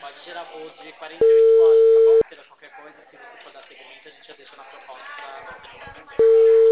pode gerar voo de 48 horas, tá bom? Pela qualquer coisa, se você for dar seguimento, a gente já deixa na proposta pra não ter nenhuma surpresa.